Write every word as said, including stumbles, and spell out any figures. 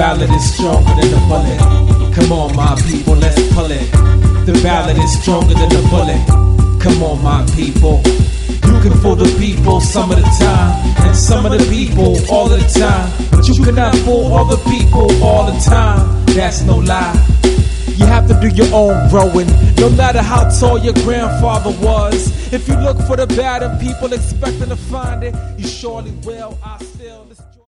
ballad is stronger than the bullet. Come on, my people, let's pull it. The ballad is stronger than the bullet. Come on, my people. You can fool the people some of the time, and some of the people all of the time. But you cannot fool all the people all the time. That's no lie. You have to do your own growing, no matter how tall your grandfather was. If you look for the bad in people expecting to find it, you surely will. I still